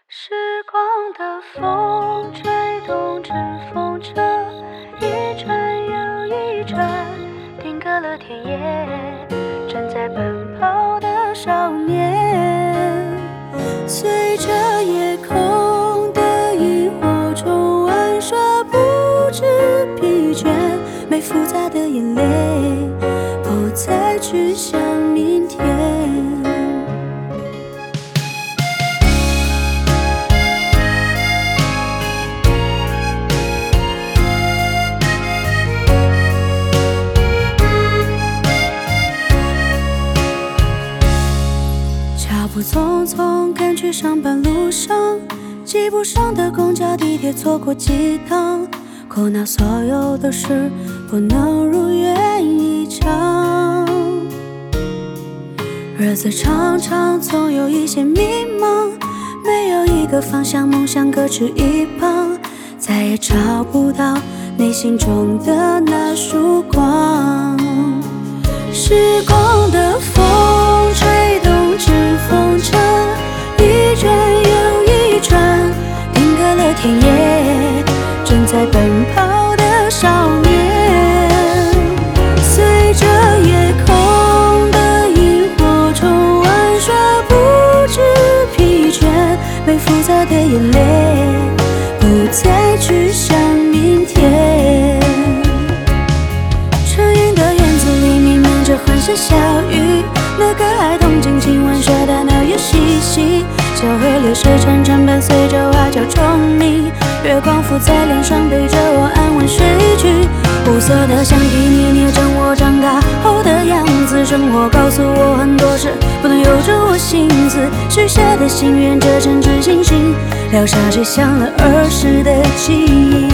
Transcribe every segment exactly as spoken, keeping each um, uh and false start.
时光的风吹动纸风车，一转又一转，定格了田野，正在奔跑的少年，随着夜空的萤火虫玩耍，不知疲倦，没复杂的眼泪，不再去想明天。脚步匆匆赶去上班路上，挤不上的公交地铁错过几趟，苦恼所有的事不能如愿以偿。日子长长总有一些迷茫，没有一个方向，梦想搁置一旁，再也找不到内心中的那束光。时光的风吹动纸风车，一转又一转，定格了田野，正在奔跑的少年，随着夜空的萤火虫玩耍，不知疲倦，没复杂的眼泪，不再去想明天。成云的院子里弥漫着欢声笑语，那个孩童尽情玩耍，大闹也嬉戏，小河流水潺潺伴随着蛙叫虫鸣，月光浮在脸上陪着我安稳睡去，无色的橡皮捏捏着我长大后的样子，生活告诉我很多事不能由着我心思，许下的心愿这阵阵星星，撩沙吹响了儿时的记忆。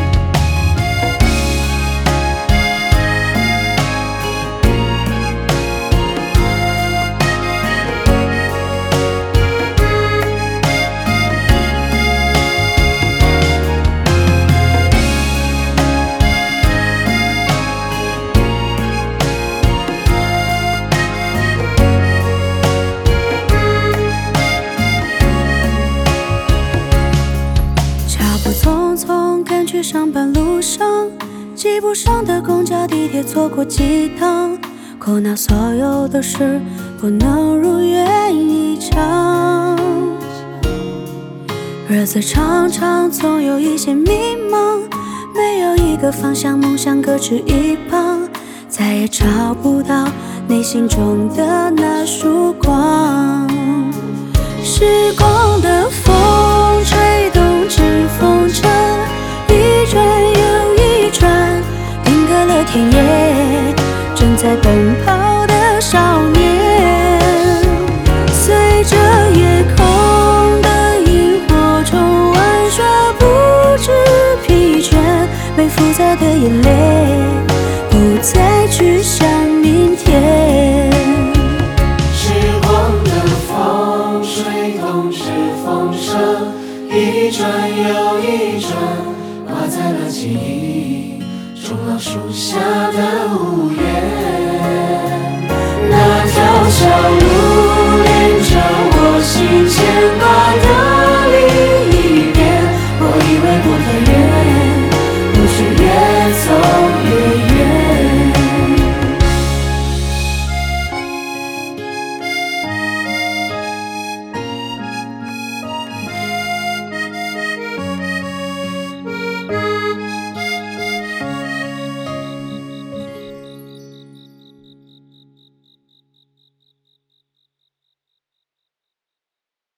匆匆赶去上班路上，挤不上的公交地铁错过几趟，苦恼所有的事不能如愿以偿。日子长长总有一些迷茫，没有一个方向，梦想搁置一旁，再也找不到内心中的那束光。时光的风吹动纸风车，一转又一转，定格了田野，正在奔跑的少年，随着夜空的萤火虫玩耍，不知疲倦，没复杂的眼泪，不再去想明天。 时光的风吹动纸风车，一转又一转，挂在了记忆中老树下的屋檐。那条小路连着我心间，